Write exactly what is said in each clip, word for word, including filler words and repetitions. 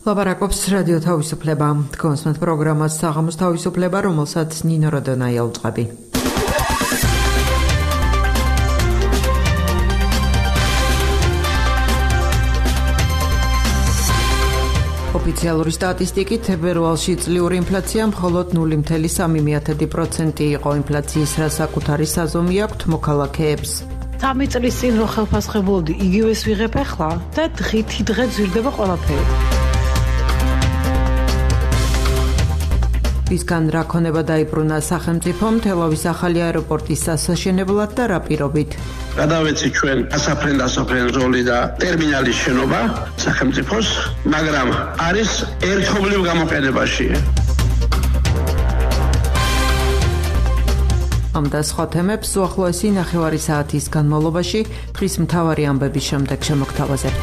ლაპარაკობს რადიო თავისუფლება. თქვენს პროგრამას საღამოს თავისუფლება, რომელსაც ნინო როდონაი აუწყები. ოფიციალური სტატისტიკით თებერვალში წლიური ინფლაცია მხოლოდ ნული ფاصლე სამი პროცენტი იყო. ინფლაციის საკუთარი საზომი აქვთ მოქალაქეებს. სამი წლის წინ რო ხელფასხებულდი, იგივეს ვიღებ ახლა და დღითი დღე ძვირდება ყველაფერი. ისგან რა ქონება დაიბრუნა სახელმწიფომ თელავის ახალი აეროპორტის ასაშენებლად და რა პირობით? გადავეცი ჩვენ ასაფრენ-დასაფრენ ზოლი და ტერმინალის შენობა სახელმწიფოს, მაგრამ არის ერთობლივ გამოყენებაში. ამ და სხვა თემებს უახლოესი ნახევარი საათის განმავლობაში დღის მთავარი ამბების შემდეგ შემოგთავაზებთ.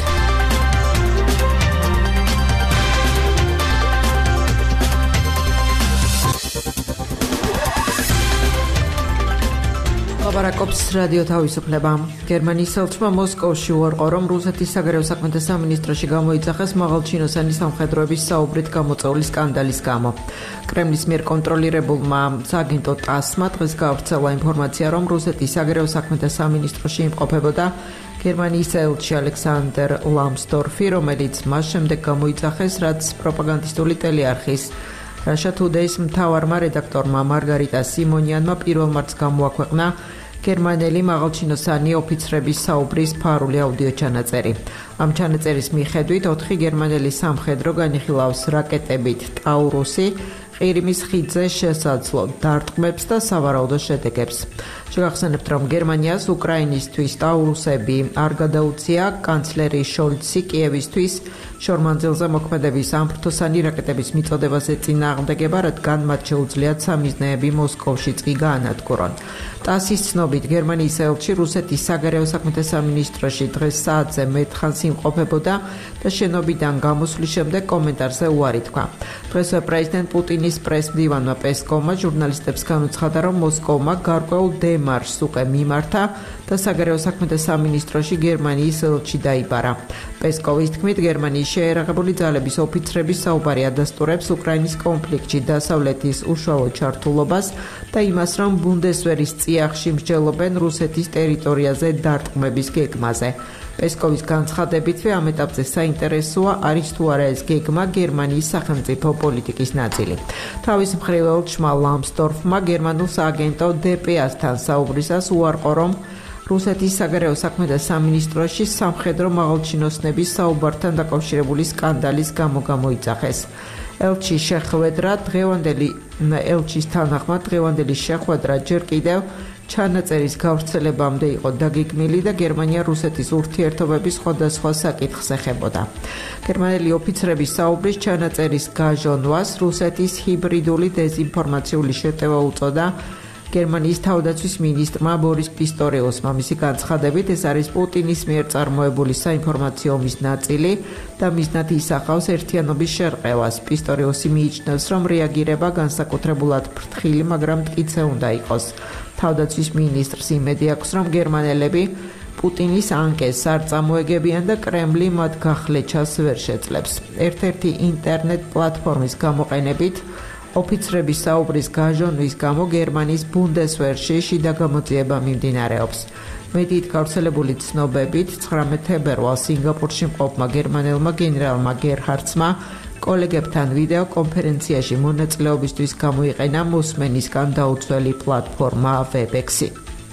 ლაპარაკობს რადიო თავისუფლება. გერმანიის ელჩმა მოსკოვში უარყო, რომ რუსეთის საგარეო საქმეთა სამინისტროში გამოიძახეს მაღალჩინოსანი სამხედროების საუბრით გამოწვეული სკანდალის გამო. კრემლის მიერ კონტროლირებულმა სააგენტო ტასმა დღეს გავრცელა ინფორმაცია, რომ რუსეთის საგარეო საქმეთა სამინისტროში იმყოფებოდა გერმანიის ელჩი ალექსანდერ ლამსდორფი, რომელიც მას შემდეგ გამოიძახეს, რაც პროპაგანდისტული ტელეარხის Russia Today's მთავარმა რედაქტორმა მარგარიტა სიმონიანმა პირველ მარტს გამოაქვეყნა გერმანელი მაღალჩინოსანი ოფიცრების საუბრის ფარული აუდიო ჩანაწერი. ამ ჩანაწერის მიხედვით ოთხი გერმანელი სამხედრო განიხილავს რაკეტებით ტაურუსი ყირიმის ხიდზე შესაძლო დარტყმებს და სავარაუდო შედეგებს. შეგახსენებთ, რომ გერმანიას უკრაინისთვის ტაურუსები არ გადაუცია, კანცლერი შოლცი კიევისთვის შორმანძილზე მოქმედების ამფრთოსანი რაკეტების მიწოდებას ეწინააღმდეგება, რადგან მათ შეუძლიათ სამიზნეები მოსკოვშიც კი გაანადგურონ. ტასის ცნობით, გერმანიის ელჩი რუსეთის საგარეო საქმეთა სამინისტროში დღეს საათზე მეთხანს იმყოფებოდა და შენობიდან გამოსვლის შემდეგ კომენტარზე უარი თქვა. დღესვე პრეზიდენტ პუტინის პრეს-მდივანმა პესკოვმა ჟურნალისტებს განუცხადა, რომ მოსკოვმა გარკვეულ დემარშს უკვე მიმართა და საგარეო საქმეთა სამინისტროში გერმანიის ელჩი დაიბარა. პესკოვის თქმით, გერმანიის შეერაღებული ძალების ოფიცრების საუბარი ადასტურებს უკრაინის კონფლიქტში დასავლეთის უშუალო ჩართულობას და იმას, რომ ბუნდესვერის წიაღში მსჯელობენ რუსეთის ტერიტორიაზე დარტყმების გეგმაზე. პესკოვის განცხადებითვე ამ ეტაპზე საინტერესოა არის თუ არა ეს გეგმა გერმანიის სახელმწიფო პოლიტიკის ნაწილი. თავის მხრივ ელჩმა ლამსდორფმა გერმანულ სააგენტო დე პე ას-თან საუბრისას უარყო, რომ რუსეთის საგარეო საქმეთა სამინისტროში სამხედრო მაღალჩინოსნების საუბართან დაკავშირებული სკანდალის გამო გამოიძახეს. ელჩის შეხვედრა დღევანდელი ელჩის თანახმად დღევანდელი შეხვედრა ჯერ კიდევ ჩანაწერის გავრცელებამდე იყო დაგეგმილი და გერმანია რუსეთის ურთიერთობების სხვადასხვა საკითხს ეხებოდა. გერმანელი ოფიცრების საუბრის ჩანაწერის გაჟონვას რუსეთის ჰიბრიდული დეზინფორმაციული შეტევა უწოდა გერმანიის თავდაცვის მინისტრმა ბორის პისტორიუსმა. მისი განცხადებით, ეს არის პუტინის მიერ წარმოებული საინფორმაციო ომის ნაწილი და მიზნად ისახავს ერთიანობის შერყევას. პისტორიუსი მიიჩნევს, რომ რეაგირება განსაკუთრებულად ფრთხილი, მაგრამ მტკიცე უნდა იყოს. თავდაცვის მინისტრს იმედი აქვს, რომ გერმანელები პუტინის ანკეს არ წამოეგებიან და კრემლი მათ გახლეჩას ვერ შეძლებს. ერთ-ერთი ინტერნეტ პლატფორმის გამოყენებით ოფიცრების საუბრის გაჟონვის გამო გერმანიის ბუნდესვერში შიდა გამოძიება მიმდინარეობს. მედიით გავრცელებული ცნობებით ცხრამეტ თებერვალს სინგაპურში მყოფმა გერმანელმა გენერალმა გერჰარდსმა კოლეგებთან ვიდეო კონფერენციაში მონაწილეობისთვის გამოიყენა მოსმენისგან დაუცველი პლატფორმა ვებექსი.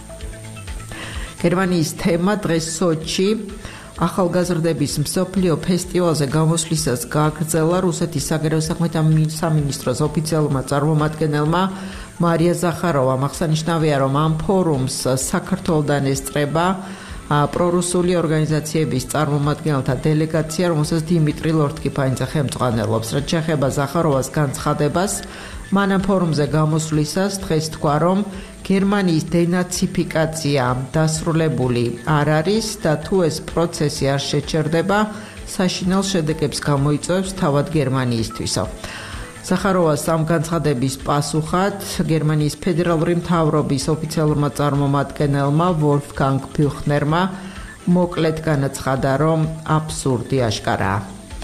გერმანიის თემა დღეს სოჩი ახალგაზრდების მსოფლიო ფესტივალზე გამოსვლისას გააგრძელა რუსეთის საგარეო საქმეთა სამინისტროს ოფიციალურმა წარმომადგენელმა მარია ზახაროვამ. აღსანიშნავია, რომ ამ ფორუმს საქართველოდან ესწრება პრორუსული ორგანიზაციების წარმომადგენელთა დელეგაცია, რომელსაც დიმიტრი ლორთკიფანიძე ხელმძღვანელობს. რაც შეეხება ზახაროვას განცხადებას, მან ამ ფორუმზე გამოსვლისას დღეს თქვა, რომ გერმანიის დენაციფიკაცია დასრულებული არ არის და თუ ეს პროცესი არ შეჩერდება, საშინელ შედეგებს გამოიწვევს თავად გერმანიისთვისო. ზახაროვას ამ განცხადების პასუხად გერმანიის ფედერალური მთავრობის ოფიციალურმა წარმომადგენელმა ვოლფგანგ ბიუხნერმა მოკლედ განაცხადა, რომ აბსურდი აშკარაა.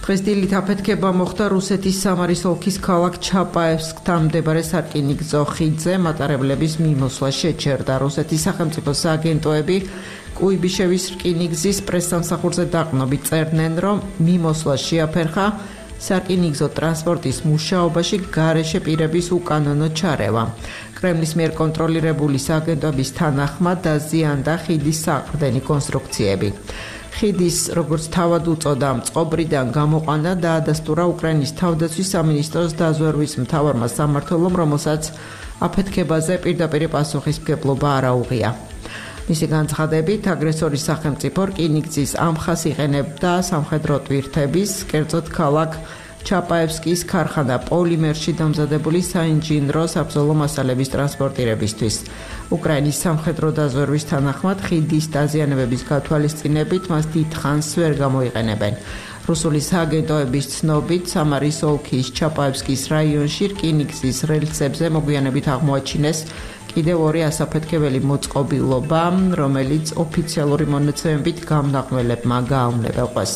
დღეს დილით აფეთქება მოხდა რუსეთის სამარის ოლქის ქალაქ ჩაპაევსკთან მდებარე სარკინიგზო ხიდზე. მატარებლების მიმოსვლა შეჩერდა. რუსეთის სახელმწიფო სააგენტოები კუიბიშევის რკინიგზის პრესსამსახურზე დაყრდნობით წერდნენ, რომ მიმოსვლა შეაფერხა სარკინიგზო ტრანსპორტის მუშაობაში გარეშე პირების უკანონო ჩარევა. კრემლის მიერ კონტროლირებული სააგენტოების თანახმად დაზიანდა ხიდის საყრდენი კონსტრუქციები. ხიდის, როგორც თავად უწოდა, წყობრიდან გამოყვანა დაადასტურა უკრაინის თავდაცვის სამინისტროს დაზვერვის მთავარმა სამმართველომ, რომელსაც აფეთქებაზე პირდაპირ პასუხისმგებლობა არ აუღია. მისი განცხადებით, აგრესორის სახელმწიფო რკინიგზის ამხას იყენებდა სამხედრო ტვირთების, კერძოდ ქალაქ ჩაპაევსკის ქარხანა პოლიმერში დამზადებული საინჟინრო საბრძოლო მასალების ტრანსპორტირებისთვის. უკრაინის სამხედრო დაზვერვის თანახმად ხიდის დაზიანებების გათვალისწინებით მას დიდხანს ვერ გამოიყენებენ. რუსული სააგენტოების ცნობით, სამარის ოლქის ჩაპაევსკის რაიონში რკინიგზის რელსებზე მოგვიანებით აღმოაჩინეს კიდევ ორი ასაფეთქებელი მოწყობილობა, რომელიც ოფიციალური მონაცემებით გამნაყმელებმა გააუმლებელყვეს.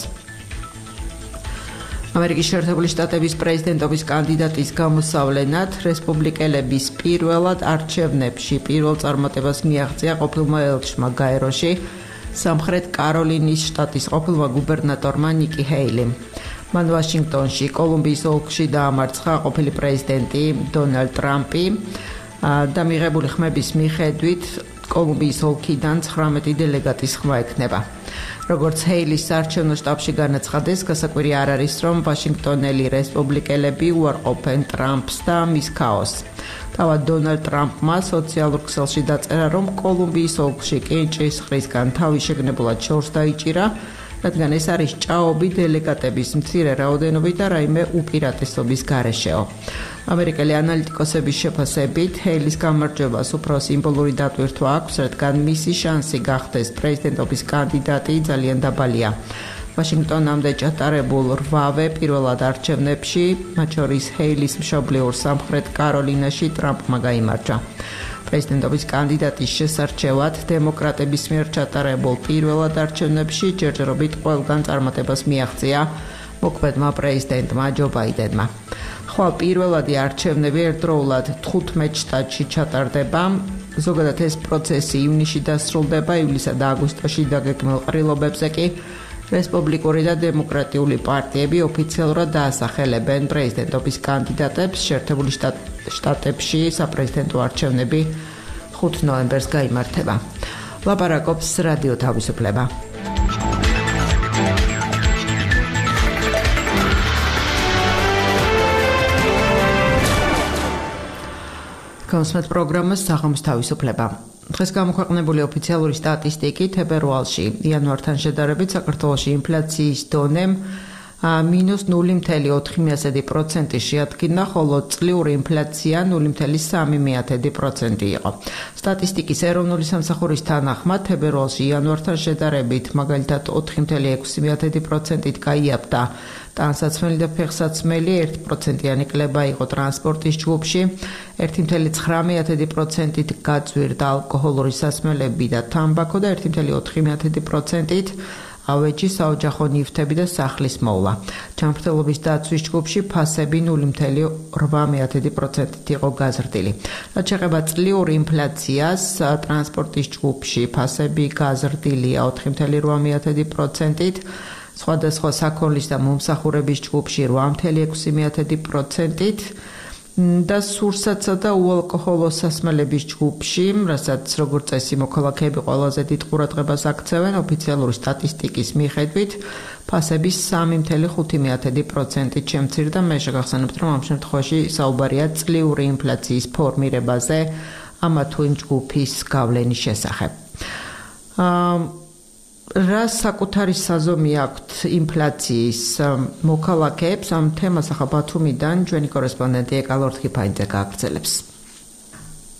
ამერიკის შეერთებული შტატების პრეზიდენტობის კანდიდატის გამოსავლენად რესპუბლიკელების პირველად არჩევნებში პირველ წარმატებას მიაღწია ყოფილმა ელჩმა გაეროში სამხრეთ კაროლინის შტატის ყოფილმა გუბერნატორმა ნიკი ჰეილიმ. მან ვაშინგტონში კოლუმბიის ოლქში დაამარცხა ყოფილი პრეზიდენტი დონალდ ტრამპი და მიღებული ხმების მიხედვით კოლუმბიის ოლქიდან ცხრამეტი დელეგატის ხმა ექნება. როგორც ჰეილის საარჩევნო შტაბში განაცხადეს, გასაკვირი არ არის, რომ ვაშინგტონელი რესპუბლიკელები უარყოფენ ტრამპს და მის ქაოსს. თავად დონალდ ტრამპმა სოციალურ ქსელში დაწერა, რომ კოლუმბიის ოლქში კენჭისყრისგან თავის შეგნებულად შორს დაიჭირა, რადგან ეს არის ჭაობი დელეგატების მცირე რაოდენობით და რაიმე უპირატესობის გარეშეო. ამერიკელი ანალიტიკოსების შეფასებით, ჰეილის გამარჯვებას უფრო სიმბოლური დატვირთვა აქვს, რადგან მისი შანსი გახდეს პრეზიდენტობის კანდიდატი ძალიან დაბალია. ვაშინგტონამდე ჩატარებულ რვავე პირველად არჩევნებში, მათ შორის ჰეილის მშობლიურ სამხრეთ კაროლინაში ტრამპმა გაიმარჯვა. პრეზიდენტობის კანდიდატის შესარჩევად დემოკრატების მიერ ჩატარებულ პირველად არჩევნებში ჯერჯერობით ყველგან წარმატებას მიაღწია მოქმედმა პრეზიდენტმა ჯო ბაიდენმა. ხვალ პირველადი არჩევნები ერთდროულად თხუთმეტ შტატში ჩატარდება. ზოგადად ეს პროცესი ივნისში დასრულდება, ივლისსა და აგვისტოში დაგეგმილ ყრილობებზე კი რესპუბლიკური და დემოკრატიული პარტიები ოფიციალურად დაასახელებენ პრეზიდენტობის კანდიდატებს. შეერთებული შტატებში საპრეზიდენტო არჩევნები ხუთი ნოემბერს გაიმართება. ლაპარაკობს რადიო თავისუფლება. კონსმეთ პროგრამა საღამოს თავისუფლება. დღეს გამოქვეყნებული ოფიციალური სტატისტიკით თებერვალში იანვართან შედარებით საქართველოში ინფლაციის დონე მინუს ნული მცდამეტი ოთხი პროცენტი შეადგინა, ხოლო წლიური ინფლაცია ნული მცდამეტი სამი პროცენტი იყო. სტატისტიკის ეროვნული სამსახურის თანახმად თებერვალში იანვართან შედარებით მაგალითად ოთხი მცდამეტი ექვსი პროცენტით გაიაფთა ტანსაცმელი და ფეხსაცმელი, ერთი პროცენტიანი კლება იყო ტრანსპორტის ჯგუფში, ერთი მცდამეტი ცხრამეტი პროცენტით გაძვირდა ალკოჰოლური სასმელები და თამბაქო და ერთი მცდამეტი ოთხი პროცენტით ავეჯი, საოჯახო ნივთები და სახლის მოვლა. ჯანმრთელობის დაცვის ჯგუფში ფასები ნული მცდამეტი ორმოცდაოთხი პროცენტით იყო გაზრდილი. რაც შეეხება წლიურ ინფლაციას, ტრანსპორტის ჯგუფში ფასები გაზრდილია ოთხი მცდამეტი ორმოცდაოთხი პროცენტით, სხვადასხვა საქონლის და მომსახურების ჯგუფში რვა ექვსი პროცენტით და სურსათსა და უალკოჰოლო სასმელების ჯგუფში, რასაც როგორც წესი მოქალაქეები ყველაზე დიდ ყურადღებას აქცევენ, ოფიციალური სტატისტიკის მიხედვით ფასები სამი ხუთი პროცენტით შემცირდა. მე შეგახსენებთ, რომ ამ შემთხვევაში საუბარია წლიური ინფლაციის ფორმირებაზე ამა თუ იმ ჯგუფის გავლენის შესახებ. რა საკუთარი საზომი აქვთ ინფლაციის მოქალაქეებს? ამ თემას ახლა ბათუმიდან ჩვენი კორესპონდენტი ეკალორთქიფაიძე გააგრძელებს.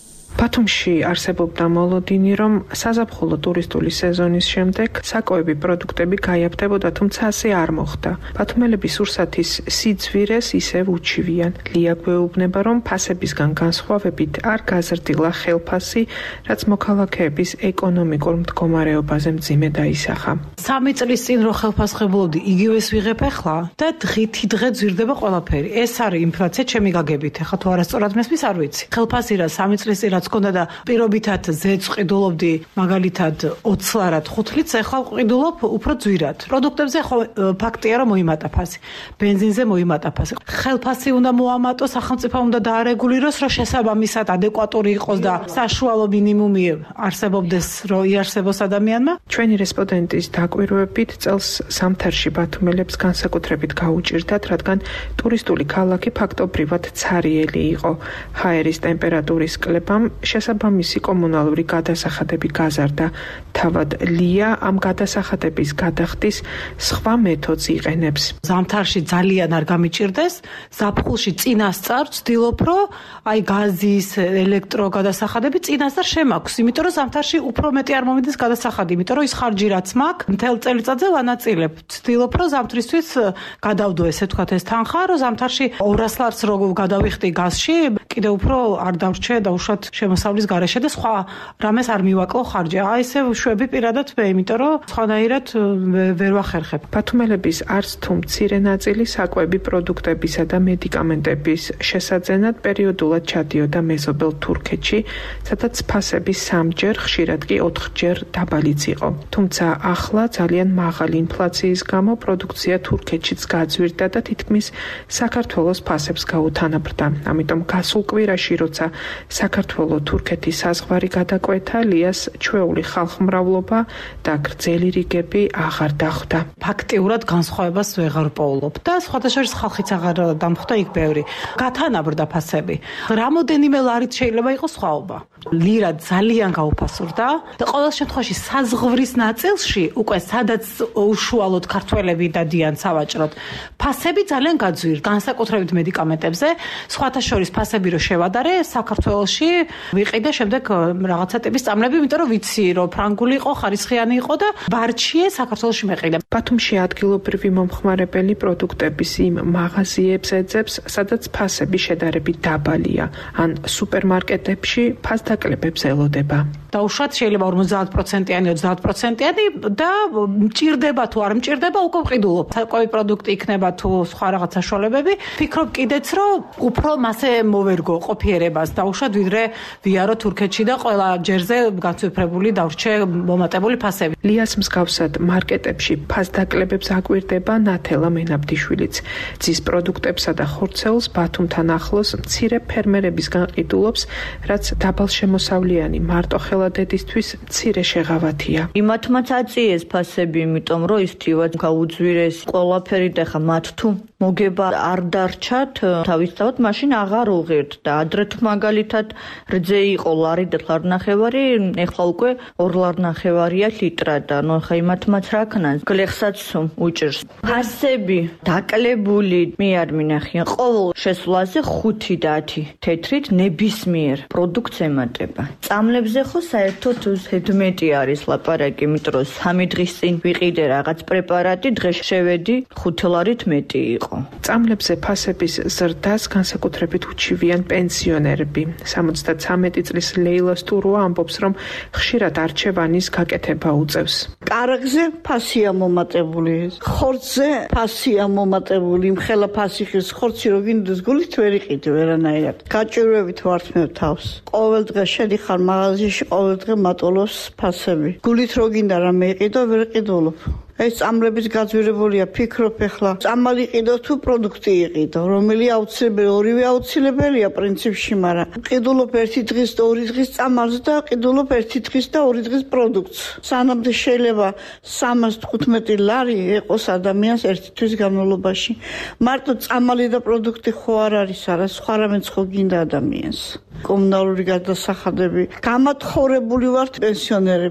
ბათუმში არსებობდა მოლოდინი, რომ საზაფხულო ტურისტული სეზონის შემდეგ საკოები პროდუქტები გაიაფთებოდა, თუმცა ასე არ მოხდა. ბათუმელები სურსათის სიძვირეს ისევ უჩივიან. ლია გვეუბნება, რომ ფასებისგან განსხვავებით არ გაზრდილა ხელფასი, რაც მოქალაქეების ეკონომიკურ მდგომარეობაზე მძიმე დაისახა. სამი წლის წინ რო ხელფასხებულობდი, იგივეს ვიღებ ახლა და დღითი დღე ძვირდება ყველაფერი. ეს არის ინფლაცია, ჩემი გაგებით. ახლა თუ არასწორად მესმის, არ ვიცი. ხელფასი რა სამი წლის წინ რაც ქონდა და პირობითად ზეც ყიდულობდი, მაგალითად ოცს ლარად ხუთ ლიტრს, ახლა ყიდულობ უფრო ძვირად. პროდუქტებზე ხო ფაქტია რომ მოიმატა ფასი. ბენზინზე მოიმატა ფასი. ხელფასი უნდა მოამატოს, სახელმწიფო უნდა დაარეგულიროს, რომ შესაბამისად ადეკვატური იყოს და საშუალო მინიმუმი არსებობდეს, რომ იარსებოს ადამიანმა. ჩვენი რესპონდენტის დაკვირვებით წელს ზამთარში ბათუმელებს განსაკუთრებით გაუჭირდათ, რადგან ტურისტული ქალაქი ფაქტობრივად ცარიელი იყო. ჰაერის ტემპერატურის კლებამ შესაბამისი კომუნალური გადასახადები გაზარდა. თავად ლია ამ გადასახადების გადახდის სხვა მეთოდს იყენებს. ზამთარში ძალიან არ გამიჭირდეს, ზაფხულში წინასწარ ვცდილობ, რომ აი გაზის, ელექტრო გადასახადები წინასწარ შემაქვს, იმიტომ რომ ზამთარში უფრო მეტი არ მომიდეს გადასახადი, იმიტომ რომ ის ხარჯი რაც მაქვს, მთელ წელიწადზე ვანაწილებ. ვცდილობ, რომ ზამთრისთვის გადავდო, ესე ვთქვათ, ეს თანხა, რომ ზამთარში ორას ლარს რო გადავიხდი გაზში, კიდე უფრო არ დავრჩე და უშუალოდ შემოსავლის გარეშე და სხვა რამეს არ მივაკლო ხარჯი. აი ესე შვები პირადად მე, იმიტომ რომ სხვანაირად ვერ ვახერხებ. ბათუმელების არც თუ მცირე ნაწილი საკვები პროდუქტებისა და მედიკამენტების შესაძენად პერიოდულად ჩადიოდა მეზობელ თურქეთში, სადაც ფასები სამჯერ, ხშირად კი ოთხჯერ დაბალიც იყო. თუმცა ახლა ძალიან მაღალი ინფლაციის გამო პროდუქცია თურქეთშიც გაძვირდა და თითქმის საქართველოს ფასებს გაუთანაბრდა. ამიტომ გასულ კვირაში, როცა საქართველო-თურქეთის საზღვარი გადაკვეთა, ლიას ჩვეული ხალხმრავლობა და გრძელი რიგები აღარ დახვდა. ფაქტიურად განსხვავებას ვეღარ პოულობ და სხვადასხვა ხალხიც აღარ დამხვდა იქ ბევრი. გათანაბრდა ფასები. რამოდენიმე ლარით შეიძლება იყოს სხვაობა. ლირა ძალიან გაუფასურდა და ყოველ შემთხვევაში საზღვრის ნაწილში, უკვე სადაც უშუალოდ ქართველები დადიან სავაჭროდ, ფასები ძალიან გაძვირდა, განსაკუთრებით მედიკამენტებზე. სხვათა შორის ფასები რო შევადარე, საქართველოში ვიყიდე შემდეგ რაღაცა ტიპის წამლები, იმიტომ რომ ვიცი, რომ ფრანგული იყო, ხარისხიანი იყო და ბარჩიე საქართველოში მეყიდე. ბათუმში ადგილობრივი მომხმარებელი პროდუქტების იმ მაღაზიებს ეძებს, სადაც ფასები შედარებით დაბალია, ან სუპერმარკეტებში ფასდაკლებებს ელოდება. დაუშვათ შეიძლება ორმოცდაათ პროცენტიანი, ოცდაათ პროცენტიანი და მჭირდება თუ არ მჭირდება, უკვე ვყიდულობ. საკვები პროდუქტი იქნება თუ სხვა რაღაც საშუალებები, ფიქრობ კიდეც, რომ უფრო მასე მოვერგო ყოფიერებას დაუშვათ, ვიდრე ვიარო თურქეთში და ყველა ჯერზე გაცვიფრებული დავრჩე მომატებული ფასები. ლიას მსგავსად მარკეტებში ფასდაკლებებს აკვირდება ნათელა მენაბდიშვილიც. ძის პროდუქტებსა და ხორცელს ბათუმთან ახლოს მცირე ფერმერებისგან ყიდულობს, რაც დაბალშემოსავლიანი მარტო ხელადედისთვის მცირე შეღავათია. იმათმაც აწიეს ფასები, იმიტომ რომ ის თივად გაუძვირეს ყველაფერი და ხა მათ თუ მოგება არ დარჩათ, თავისთავად მაშინ აღარ უღირთ და ადრე თუ მაგალითად რძე იყო ლარი და ლარნახევარი, ეხლა უკვე ორ ლარნახევარია ლიტრა და ნუ ხა იმათმაც რა ქნას, გლეხსაც უჭირს. ფასები დაკლებული მე არ მინახია, ყოველ შესვლაზე ხუთი და ათი თეთრით ნებისმიერ პროდუქტს ემატება. წამლებზე ხო საერთოდ ზედმეტი არის ლაპარაკი, იმიტომ რომ სამი დღის წინ ვიყიდე რაღაც პრეპარატი, დღეს შევედი ხუთი ლარით მეტი იყო. წამლებზე ფასების ზრდას განსაკუთრებით უჩივიან პენსიონერები. სამოცდაცამეტი წლის ლეილა სტურუა ამბობს, რომ ხშირად არჩევანის გაკეთება უწევს. კარგზე ფასია მომატებული, ხორცზე ფასია მომატებული, მხელა ფასი ხის ხორცი რო გინდეს გულით ვერ იყიდე ვერანაირად. გაჭირვებით ვართ მე თავს. ყოველ დღე შედიხარ მაღაზიაში, ყოველ დღე მატულობს ფასები. გულით რო გინდა რამე იყიდო, ვერ ყიდულობ. ეს წამლების გაძვირებულია, ფიქრობ ახლა წამალი იყიდო თუ პროდუქტი იყიდო, რომელი აუცილებელი, ორივე აუცილებელია პრინციპში, მაგრამ ყიდულობ ერთი დღის და ორი დღის წამალს და ყიდულობ ერთი დღის და ორი დღის პროდუქტს. სანამდე შეიძლება სამას თხუთმეტი ლარი იყოს ადამიანს ერთი თვის განმავლობაში. მარტო წამალი და პროდუქტი ხო არ არის, არა სხვა რამეც ხო გინდა ადამიანს. კომუნალური გადასახადები, გამათხოვრებული ვართ პენსიონერები.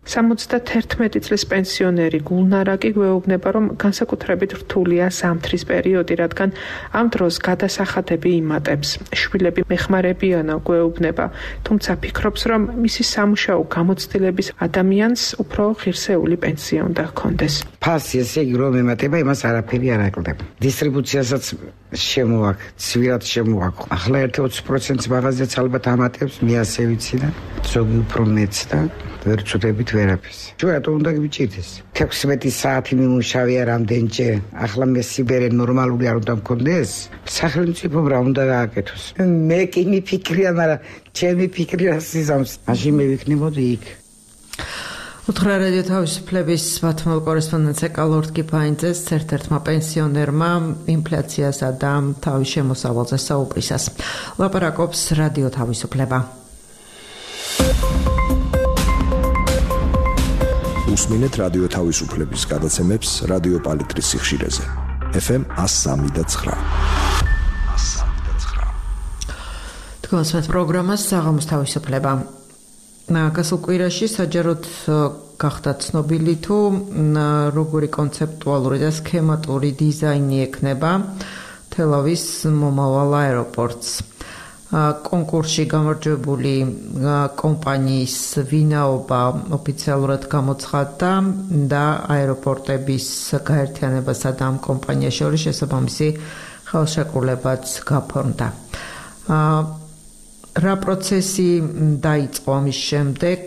სამოცდათერთმეტი წლის პენსიონერი გულნარაკი გვეუბნება, რომ განსაკუთრებით რთულია ზამთრის პერიოდი, რადგან ამ დროს გადასახადები იმატებს. შვილები მეხმარებიანო გვეუბნება, თუმცა ფიქრობს, რომ მისი სამუშაო გამოცდილების ადამიანს უფრო ღირსეული პენსია უნდა ჰქონდეს. ფასი ესე იგი რომ ემატება, იმას არაფერი არ აკლდება. დისტრიბუციასაც შემოაქვს, ცვირად შემოაქვს. ახლა ერთი ოცი პროცენტს მაღაზიაც ალბათ ამატებს, მე ასე ვიცი და ზოგი უფრო მეც და ვერ ვწუდებით ვერაფერს. ჩვენ რატომ უნდა გვიჭირდეს? თექვსმეტი საათი მიმუშავია რამდენჯერ. ახლა მე სიბერე ნორმალური არ უნდა მქონდეს? სახელმწიფომ რა უნდა გააკეთოს? მე კი მიფიქრია, მაგრამ ჩემი ფიქრია სიზამს. მაშინ მე ვიქნებოდი იქ. უთხრა რადიო თავისუფლების ბათუმელ კორესპონდენტს ეკალორდ კიფაინძეს ერთ-ერთმა პენსიონერმა ინფლაციასა და თავის შემოსავალზე საუბრისას. ლაპარაკობს რადიო თავისუფლება. უსმინეთ რადიო თავისუფლების გადაცემებს რადიო პალიტრის სიხშირეზე. ეფ ემ one oh three point nine. თქვენს პროგრამას საღამოს თავისუფლება. გასულ კვირაში საჯაროდ გახდა ცნობილი თუ როგორი კონცეპტუალური და სქემატური დიზაინი ექნება თელავის მომავალ აეროპორტს. კონკურსში გამარჯვებული კომპანიის ვინაობა ოფიციალურად გამოცხადდა და აეროპორტების გაერთიანებასა და ამ კომპანიას შორის შესაბამისი ხელშეკრულებაც გაფორმდა. რა პროცესი დაიწყო ამის შემდეგ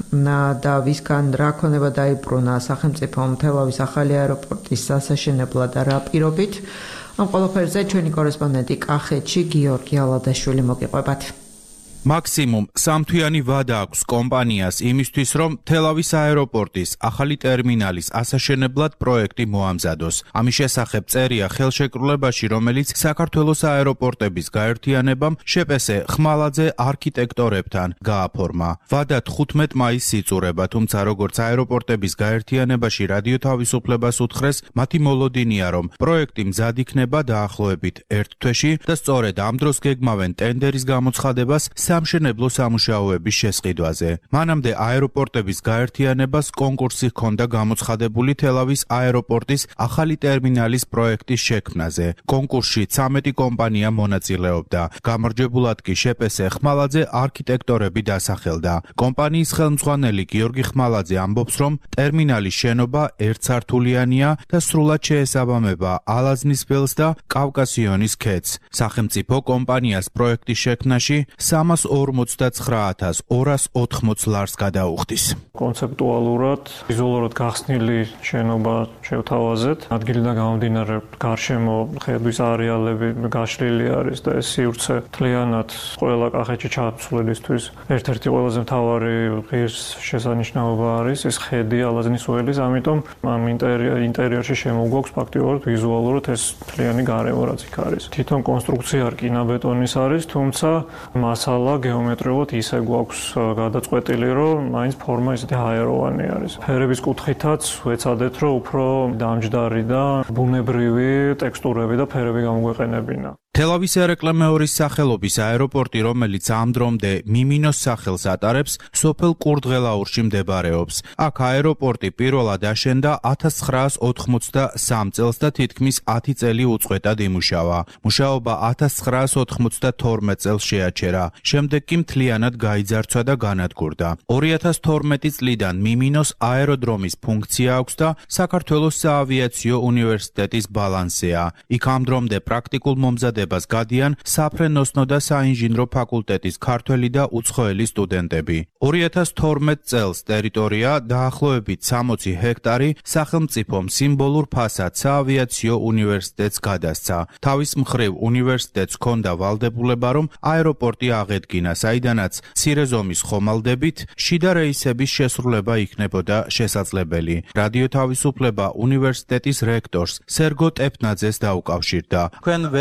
და ვისგან რა ქონება დაიბრუნა სახელმწიფომ თელავის ახალი აეროპორტის ასაშენებლად და რა პირობით? ამ ყველაფერზე ჩვენი კორესპონდენტი კახეთში გიორგი ალადაშვილი მოგიყვებათ. მაქსიმუმ სამთვიანი ვადა აქვს კომპანიას იმისთვის, რომ თელავის აეროპორტის ახალი ტერმინალის ასაშენებლად პროექტი მოამზადოს. ამის შესახებ წერია ხელშეკრულებაში, რომელიც საქართველოს აეროპორტების გაერთიანებამ შეპესე ხმალაძე არქიტექტორებთან გააფორმა. ვადა თხუთმეტ მაისს იწურება, თუმცა როგორც აეროპორტების გაერთიანებაში რადიო თავისუფლებას უთხრეს, მათი მოლოდინია, რომ პროექტი მზად იქნება დაახლოებით ერთ თვეში და სწორედ ამ დროს გეგმავენ ტენდერის გამოცხადებას სამშენებლო სამუშაოების შესყიდვაზე. მანამდე აეროპორტების გაერთიანებას კონკურსი ჰქონდა გამოცხადებული თელავის აეროპორტის ახალი ტერმინალის პროექტის შექმნაზე. კონკურსში ცამეტი კომპანია მონაწილეობდა. გამარჯვებულად კი შეპესე ხმალაძე არქიტექტორები დასახელდა. კომპანიის ხელმძღვანელი გიორგი ხმალაძე ამბობს, რომ ტერმინალის შენობა ერთსართულიანია და სრულად შეესაბამება ალაზნის ველს და კავკასიონის ქედს. სახელმწიფო კომპანიას პროექტის შექმნაში სამას ორმოცდათხრა ათას ორას ოთხმოცი ლარს გადაუხდის. კონცეპტუალურად, ვიზუალურად გახსნილი შენობა შევთავაზეთ. ადგილიდან გამომდინარე გარშემო ხედვის არეალები გაშლილი არის და ეს სივრცე მთლიანად ყველა კახეთში ჩაფსვლელისთვის ერთ-ერთი ყველაზე მთავარი ღირსშესანიშნაობა არის ეს ხედი ალაზნის ველის, ამიტომ ამ ინტერიერში შემოგვაქვს ფაქტიურად ვიზუალურად ეს მთლიანი გარემო რაც იქ არის. თვითონ კონსტრუქცია რკინაბეტონის არის, თუმცა მასალა გეომეტრიულად ისე გვაქვს გადაწყვეტილი, რომ მაინც ფორმა ისეთი ჰაეროვანი არის. ფერების კუთხითაც ვეცადეთ, რომ უფრო დამჯდარი და ბუნებრივი ტექსტურები და ფერები გამოგვეყენებინა. თელავის ერეკლე მეორის სახელობის აეროპორტი, რომელიც ამ დრომდე მიმინოს სახელს ატარებს, სოფელ კურდღელაურში მდებარეობს. აქ აეროპორტი პირველად აშენდა ათას ცხრაას ოთხმოცდასამ წელს და თითქმის ათი წელი უწყვეტად იმუშავა. მუშაობა ათას ცხრაას ოთხმოცდათორმეტ წელს შეაჩერა. შემდეგ კი მთლიანად გაიძარცვა და განადგურდა. ორი ათას თორმეტი წლიდან მიმინოს აეროდრომის ფუნქცია აქვს და საქართველოს საავიაციო უნივერსიტეტის ბალანსია. იქ ამ დრომდე პრაქტიკულ მომზადებას გადიან საფრენოსნო და საინჟინრო ფაკულტეტის ქართველი და უცხოელი სტუდენტები. ორი ათას თორმეტ წელს ტერიტორია დაახლოებით სამოცი ჰექტარი სახელმწიფომ სიმბოლურ ფასად საავიაციო უნივერსიტეტს გადასცა. თავის მხრივ უნივერსიტეტს ჰქონდა ვალდებულება, რომ აეროპორტი აღედგინა, საიდანაც მცირე ზომის ხომალდებით შიდა რეისების შესრულება იქნებოდა შესაძლებელი. რადიო თავისუფლება უნივერსიტეტის რექტორს სერგო ტეფნაძეს დაუკავშირდა. თქვენ ვერ შეძლებთ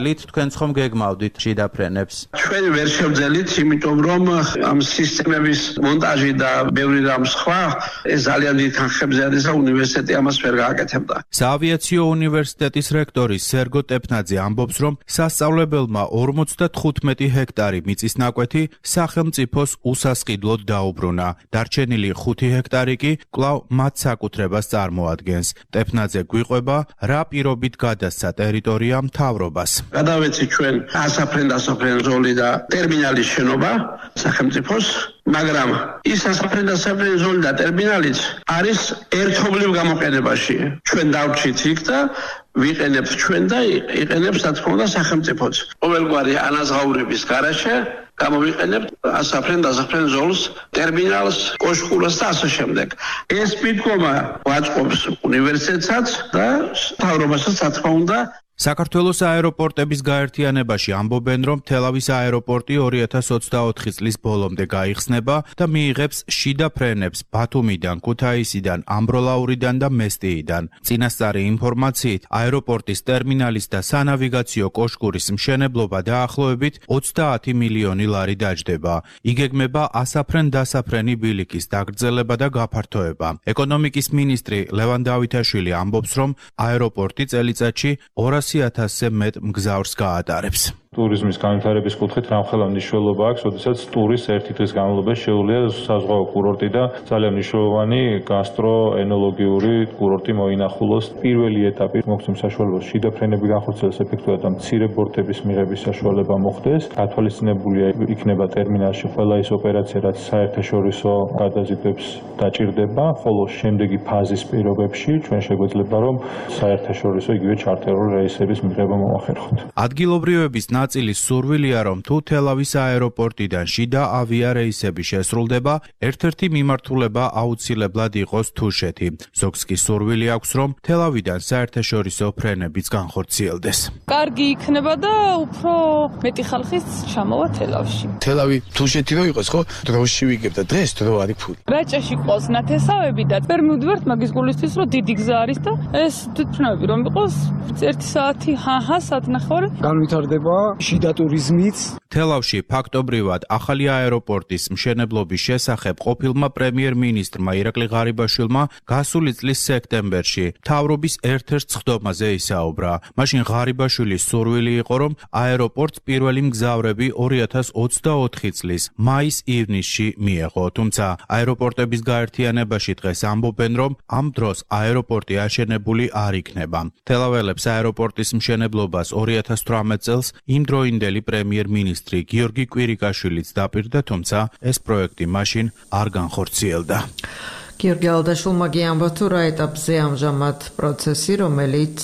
შევძელით, თქვენც ხომ გეგმავდით შიდა ფრენებს? ჩვენ ვერ შევძელით, იმიტომ რომ ამ სისტემების მონტაჟი და ბევრი რამ სხვა ეს ძალიან დიდ ხანხებზე არის და უნივერსიტეტი ამას ვერ გააკეთებდა. საავიაციო უნივერსიტეტის რექტორი სერგო ტეფნაძე ამბობს, რომ სასწავლებელმა ორმოცდათხუთმეტი ჰექტარი მიწის ნაკვეთი სახელმწიფოს უსასყიდლოდ დაუბრუნა. დარჩენილი ხუთი ჰექტარი კი კვლავ მათ საკუთრებას წარმოადგენს. ტეფნაძე გვიყვება, რა პირობით გადასცა ტერიტორია მთავრობას. გადავეცი ჩვენ ასაფრენ დასაფრენ ზოლი და ტერმინალის შენობა სახელმწიფოს, მაგრამ ის ასაფრენ დასაფრენ ზოლი და ტერმინალიც არის ერთობლივ გამოყენებაში. ჩვენ დავრჩით იქ და ვიყენებთ ჩვენ და იყენებს რა თქმა უნდა სახელმწიფოც. ყოველგვარი ანაზღაურების გარეშე გამოვიყენებთ ასაფრენ დასაფრენ ზოლს, ტერმინალს, კოშკურას და ასე შემდეგ. ეს მითქმა ვაწყობს უნივერსიტეტსაც და მთავრობასაც რა თქმა უნდა. საქართველოს აეროპორტების გაერთიანებაში ამბობენ, რომ თელავის აეროპორტი ორი ათას ოცდაოთხი წლის ბოლომდე გაიხსნება და მიიღებს შიდა ფრენებს ბათუმიდან, ქუთაისიდან, ამბროლაურიდან და მესტიიდან. წინასწარი ინფორმაციით, აეროპორტის ტერმინალის და სანავიგაციო კოშკურის მშენებლობა დაახლოებით ოცდაათი მილიონი ლარი დაჯდება. იგეგმება ასაფრენ-დასაფრენი ბილიკის დაგრძელება და გაფართოება. ეკონომიკის მინისტრი ლევან დავითაშვილი ამბობს, რომ აეროპორტი წელიწადში ორასი ათასზე მეტ მგზავრს გაატარებს. ტურიზმის განვითარების კუთხით რამხელა მნიშვნელობა აქვს, როდესაც ტურისტს ერთი დღის განმავლობაში შეუძლია საზღვაო კურორტი და ძალიან მნიშვნელოვანი გასტროენოლოგიური კურორტი მოინახულოს. პირველი ეტაპი მოგცემ საშუალებას შიდა ფრენები განხორციელდეს ეფექტურად და მცირე ბორტების მიღების საშუალება მოხდეს. გათვალისწინებულია იქნება ტერმინალში ყველა ის ოპერაცია, რაც საერთაშორისო გადაზიდვებს დაჭირდება, ხოლო შემდეგი ფაზის პირობებში ჩვენ შეგვეძლება რომ საერთაშორისო იგივე ჩარტერული რეისების მიღება მოახერხოთ. ადგილობრივების ნაწილის სურვილია, რომ თუ თელავის აეროპორტიდან შიდა ავიარეისები შესრულდება, ერთ-ერთი მიმართულება აუცილებლად იყოს თუშეთი. ზოგს კი სურვილი აქვს, რომ თელავიდან საერთაშორისო ფრენებიც განხორციელდეს. კარგი იქნება და უფრო მეტი ხალხის ჩამოვა თელავში. თელავი თუშეთი რო იყოს, ხო? დროში ვიგებ და დღეს დრო არის ფული. რაჭაში ყავს ნათესავები და ვერ მივდივართ მაგის გულისთვის, რომ დიდი გზა არის და ეს თვითმფრინავები რომ იყოს ერთი საათი, ჰაჰა, საათნახევარი. განვითარდება შიდა ტურიზმიც. თელავში ფაქტობრივად ახალი აეროპორტის მშენებლობის შესახებ ყოფილმა პრემიერ-მინისტრმა ირაკლი ღარიბაშვილმა გასული წლის სექტემბერში მთავრობის ერთ-ერთ სხდომაზე ისაუბრა. მაშინ ღარიბაშვილის სურვილი იყო, რომ აეროპორტს პირველი მგზავრები ორი ათას ოცდაოთხი წლის მაის-ივნისში მიეღო. თუმცა აეროპორტების გაერთიანებაში დღეს ამბობენ, რომ ამ დროს აეროპორტი აშენებული არ იქნება. თელაველებს აეროპორტის მშენებლობას ორი ათას თვრამეტ წელს იმდროინდელი პრემიერ-მინისტრი გიორგი კვირიკაშვილიც დაპირდა, თუმცა ეს პროექტი მაშინ არ განხორციელდა. გიორგი ალდაშვილმა გიამბა, თუ რა ეტაპზე ამჟამად პროცესი, რომელიც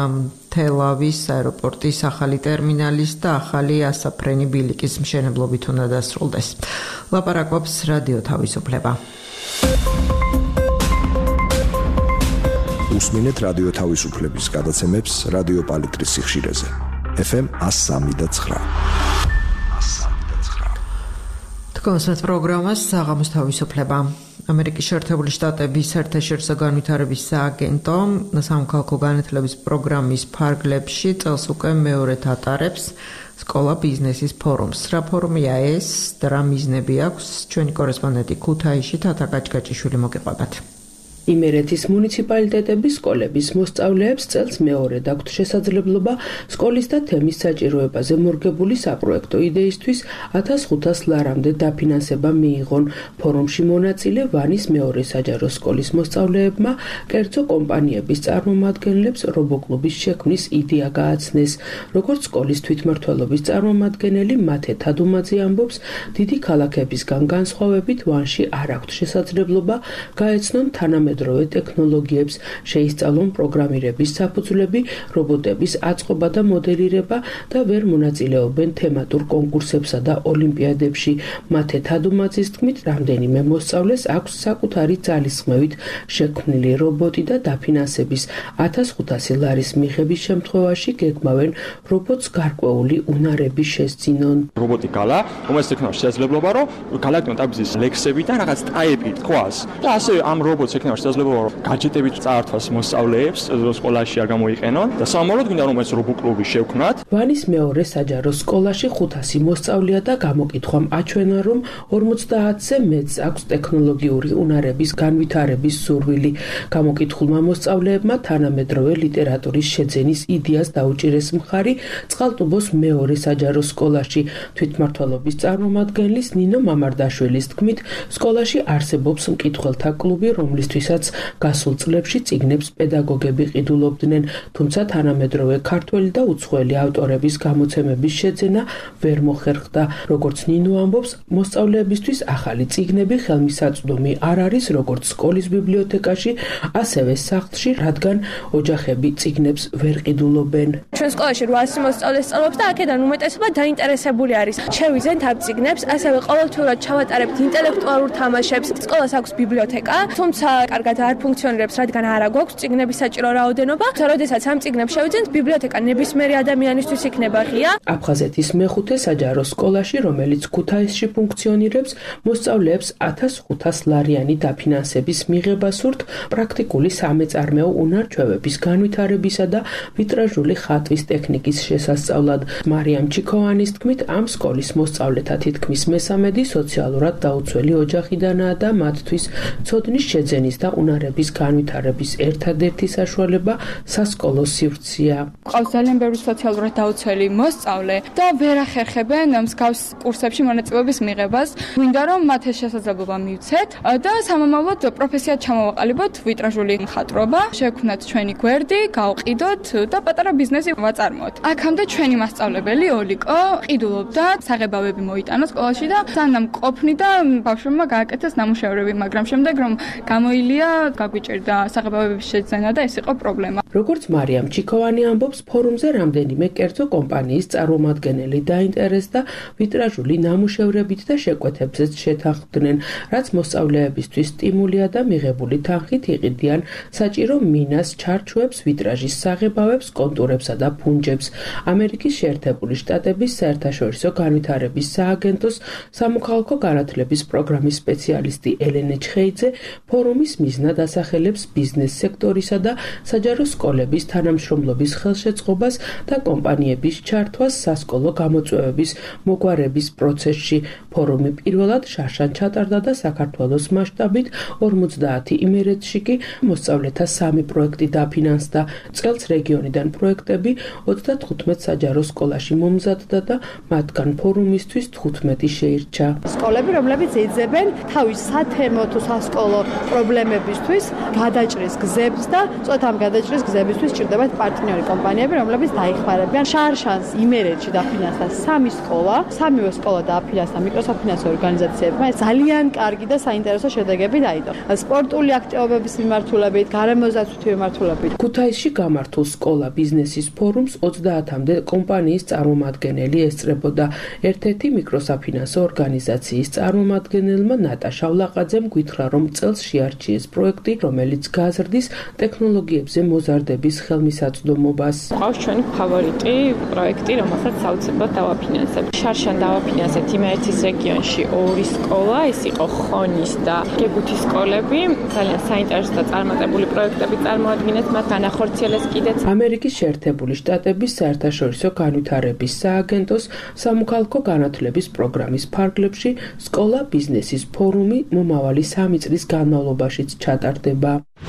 თელავის აეროპორტის ახალი ტერმინალის და ახალი ასაფრენი ბილიკის მშენებლობით უნდა დასრულდეს. ლაპარაკობს რადიო თავისუფლება. უსმინეთ რადიო თავისუფლების გადაცემებს რადიო პალიტრის სიხშირეზე. ეფ ემ ას სამი და ცხრა. თქვენს პროგრამას საღამოს თავისუფლება. ამერიკის შეერთებული შტატების საერთაშორისო განვითარების სააგენტო სამოქალაქო განათლების პროგრამის ფარგლებში წელს უკვე მეორედ ატარებს სკოლა ბიზნესის ფორუმს. რა ფორუმია ეს და რა მიზნები აქვს? ჩვენი კორესპონდენტი ქუთაისში თათა გაჭგაჭიშვილი მოგეყვებათ. იმერეთის მუნიციპალიტეტების სკოლების მოსწავლეებს წელს მეორედ აქვთ შესაძლებლობა სკოლის და თემის საჭიროებაზე მორგებული საპროექტო იდეისთვის ათას ხუთას ლარამდე დაფინანსება მიიღონ. ფორუმში მონაწილე ვანის მეორე საჯარო სკოლის მოსწავლეებმა კერძო კომპანიების წარმომადგენლებს რობოკლუბის შექმნის იდეა გააცნეს. როგორც სკოლის თვითმმართველობის წარმომადგენელი მათე თადუმაძე ამბობს, დიდი ქალაქებისგან განსხვავებით ვანში არ აქვთ შესაძლებლობა გაეცნონ თანამედროვე დროე ტექნოლოგიებს, შეისწავლონ პროგრამირების საფუძვლები, რობოტების აწყობა და მოდელირება და ვერ მონაწილეობენ თემატურ კონკურსებსა და ოლიმპიადებში. მათე თადუმაძის თქმით, რამდენიმე მოსწავლეს აქვს საკუთარი ძალისხმევით შექმნილი რობოტი და დაფინანსების ათას ხუთასი ლარის მიღების შემთხვევაში გეგმავენ რობოტს გარკვეული უნარები შესძინონ. რობოტი გალა, რომელსაც ექნება შესაძლებლობა, რომ გალაქტიონ ტაბის ლექსები და რაღაც ტაიპი თქვას და ასე ამ რობოტს ექნება შესაძლებლობა რომ გაჯეტებით წაართვას მოსწავლეებს სკოლაში არ გამოიყენონ და სამომავლოდ გვინდა რომ ეს რობო კლუბი შევქმნათ. ვანის მეორე საჯარო სკოლაში ხუთასი მოსწავლეა და გამოკითხვამ აჩვენა რომ ორმოცდაათზე მეტს აქვს ტექნოლოგიური უნარების განვითარების სურვილი. გამოკითხულმა მოსწავლეებმა თანამედროვე ლიტერატურის შეძენის იდეას დაუჭირეს მხარი წყალტუბოს მეორე საჯარო სკოლაში. თვითმმართველობის წარმომადგენლის ნინო მამარდაშვილის თქმით, სკოლაში არსებობს მკითხველთა კლუბი, რომლისთვისაც გასულ წლებში წიგნებს პედაგოგები ყიდულობდნენ, თუმცა თანამედროვე ქართველი და უცხოელი ავტორების გამოცემების შეძენა ვერ მოხერხდა. როგორც ნინო ამბობს, მოსწავლეებისთვის ახალი წიგნები ხელმისაწვდომი არ არის როგორც სკოლის ბიბლიოთეკაში, ასევე სახლში, რადგან ოჯახები წიგნებს ვერ ყიდულობენ. ჩვენ სკოლაში რვაასი მოსწავლე სწავლობს და აქედან უმეტესობა დაინტერესებული არის. შევიძენთ ამ წიგნებს, ასევე ყოველთვიურად ჩავატარებთ ინტელექტუალურ თამაშებს. სკოლას აქვს ბიბლიოთეკა, თუმცა კარგად არ ფუნქციონირებს, რადგან არ აქვს წიგნების საჭირო რაოდენობა. როდესაც ამ წიგნებს შევიძენთ, ბიბლიოთეკა ნებისმიერი ადამიანისთვის იქნება ღია. აფხაზეთის მეხუთე საჯარო სკოლაში, რომელიც ქუთაისში ფუნქციონირებს, მოსწავლეებს ათას ხუთას ლარიანი დაფინანსების მიღება სურთ პრაქტიკული სამეწარმეო უნარ-ჩვევების განვითარებისა და ვიტრაჟული ხატვის ტექნიკის შესასწავლად. მარიამ ჩიქოვანის თქმით, ამ სკოლის მოსწავლეთა თითქმის მესამედი სოციალურად დაუცველი ოჯახიდანაა და მათთვის ცოდნის შეძენის და უნარების განვითარების ერთადერთი საშუალება სასკოლო სივრცეა. ყავს ძალიან ბევრი სოციალურად დაუცველი მოსწავლე და ვერ ახერხებენ მსგავს კურსებში მონაწილეობის მიღებას. გვინდა რომ მათ ეს შესაძლებლობა მივცეთ და სამომავლოდ პროფესიად ჩამოვაყალიბოთ ვიტრაჟული მხატვრობა, შევქმნათ ჩვენი გვერდი, გავყიდოთ და პატარა ბიზნესი ვაწარმოოთ. აქამდე ჩვენი მასწავლებელი ოლიკო ყიდულობდა, საღებავები მოიტანა სკოლაში და სანამ ყოფნი და ბავშვებმა გააკეთეს ნამუშევრები, მაგრამ შემდეგ რომ გამოილია, გაგვიჭირდა საღებავების შეძენა და ეს იყო პრობლემა. როგორც მარიამ ჩიქოვანი ამბობს, ფორუმზე რამდენიმე კერძო კომპანიის წარმომადგენელი დაინტერესდა ვიტრაჟული ნამუშევრებით და შეკვეთებზეც შეთანხმდნენ, რაც მოსწავლეებისთვის სტიმულია და მიღებული თანხით იყიდიან საჭირო მინას, ჩარჩოებს, ვიტრაჟის საღებავებს, კონტურებსა და ფუნჯებს. ამერიკის შეერთებული შტატების საერთაშორისო განვითარების სააგენტოს სამოქალაქო განათლების პროგრამის სპეციალისტი ელენე ჩხეიძე ფორუმის მიზნად ასახელებს ბიზნეს სექტორისა და საჯარო სკოლების თანამშრომლობის ხელშეწყობას და კომპანიების ჩართვას სასკოლო გამოწვევების მოგვარების პროცესში. ფორუმი პირველად შარშან ჩატარდა და საქართველოს მასშტაბით ორმოცდაათი იმერეთში კი მოსწავლეთა სამი პროექტი დაფინანსდა. წელს რეგიონიდან პროექტები ოცდათხუთმეტ საჯარო სკოლაში მომზადდა და მათგან ფორუმისთვის თხუთმეტი შეირჩა. სკოლები, რომლებიც ეძებენ თავის სათემო თუ სასკოლო პრობლემებისთვის გადაჭრის გზებს და წოთ ამ გადაჭრის გზებისთვის ჭირდებათ პარტნიორი კომპანიები, რომლებიც დაიხმარებიან. შარშანს იმერეთში დაფინანსდა სამი სკოლა, სამივე სკოლა დააფინანსდა მიკროსაფინანსო ორგანიზაციებმა. ძალიან კარგი და საინტერესო შედეგები დაიდო. სპორტული აქტივობების მიმართულებით, გარემოზაცვითი მიმართულებით. ქუთაისში გამართულ სკოლა ბიზნესის ფორუმს ოცდაათამდე კომპანიის წარმომადგენელი ესწრებოდა. ერთ-ერთი მიკროსაფინანსო ორგანიზაციის წარმომადგენელმა ნატაშა ვლაყაძემ გითხრა, რომ წელს შეარჩიეს პროექტი, რომელიც გაზრდის ტექნოლოგიებზე მოზარდების ხელმისაწვდომობას. ყავს ჩვენი ფავორიტი პროექტი, რომელსაც საოცრად დავაფინანსებთ. შარშან დავაფინანსებთ იმერეთის რეგიონში ორი სკოლა, ეს იყო ხონის და გეგუთის სკოლები. ძალიან საინტერესო და წარმატებული პროექტები წარმოადგენთ, მათ განახორციელეს კიდეც. ამერიკის შეერთებული შტატების საერთაშორისო განვითარების სააგენტოს სამოქალაქო განათლების პროგრამის ფარგლებში სკოლა ბიზნესის ფორუმი მომავალი სამი წლის განმავლობაშიც ჩატარდება.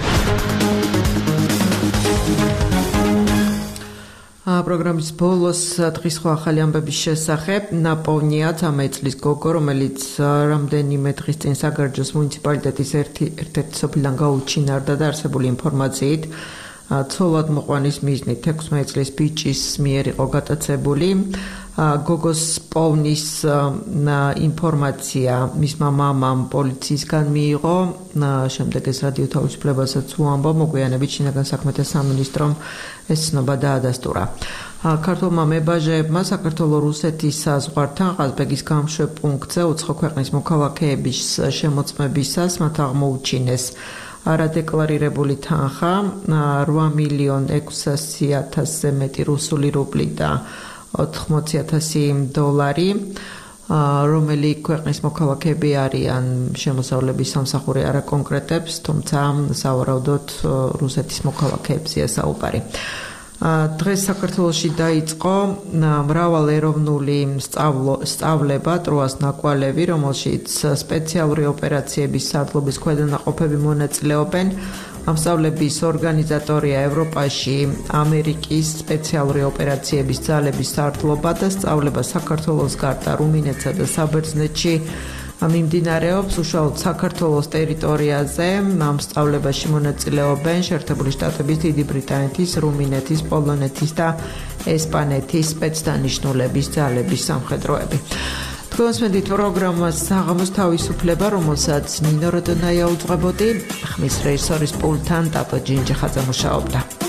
პროგრამის ბოლოს დღის სხვა ახალი ამბების შესახებ ნაპოვნია ცამეტ წლის გოგო, რომელიც რამდენიმე დღის წინ საგარეჯოს მუნიციპალიტეტის ერთ-ერთი სოფლიდან გაუჩინარდა და არსებული ინფორმაციით ცოლად მოყვანის მიზნით ექვსმეტ წლის ბიჭის მიერ იყო გატაცებული. გოგოს პოვნის ინფორმაცია მისმა მამამ პოლიციისგან მიიღო. შემდეგ ეს რადიო თავისუფლებასაც უამბო, მოგვიანებით შინაგან საქმეთა სამინისტრომ ეს ცნობა დაადასტურა. ქართულმა მებაჟეებმა საქართველო-რუსეთის საზღვართან ყაზბეგის გამშვე პუნქტზე უცხო ქვეყნის მოქალაქეების შემოწმებისას მათ აღმოუჩინეს არადეკლარირებული თანხა რვა მილიონ ექვსასი ათასზე მეტი რუსული რუბლი და ოთხმოცი ათასი დოლარი. რომელი ქვეყნის მოქალაქეები არიან შემოსავლების სამსახური არ აკონკრეტებს, თუმცა სავარაუდოდ რუსეთის მოქალაქეებზეა საუბარი. დღეს საქართველოში დაიწყო მრავალეროვნული სწავლება ტროას ნაკვალევი, რომელშიც სპეციალური ოპერაციების სარდლობის ქვედანაყოფები მონაწილეობენ. ამ სწავლების ორგანიზატორია ევროპაში ამერიკის სპეციალური ოპერაციების ძალების სარდლობა და სწავლება საქართველოს გარდა რუმინეთსა და საბერძნეთში მიმდინარეობს. უშუალოდ საქართველოს ტერიტორიაზე ამ სწავლებაში მონაწილეობენ შეერთებული შტატების, დიდი ბრიტანეთის, რუმინეთის, პოლონეთის და ესპანეთის სპეცდანიშნულების ძალების სამხედროები. თქვენსმენდით პროგრამას საღამოს თავისუფლება, რომელსაც ნინო როდონაია უძღვებოდი, ხმის რეჟისორის პულტთან ტატო ჯინჯიხაძე მუშაობდა.